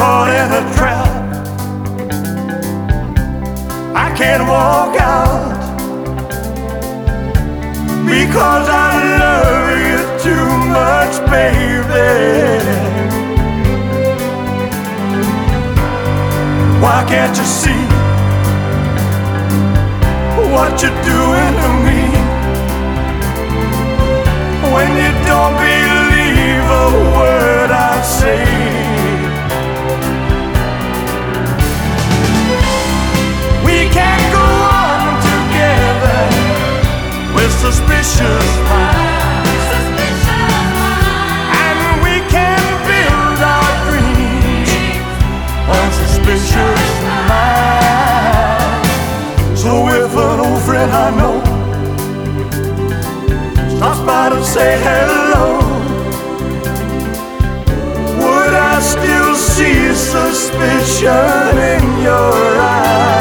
caught in a trap. I can't walk out because I love you too much, baby. Why can't you see what you're doing to me? When you don't believe a word I say. We can't go on together with suspicious minds, and we can build our dreams on suspicious minds. So if an old friend I know stops by to say hello, would I still see suspicion in your eyes?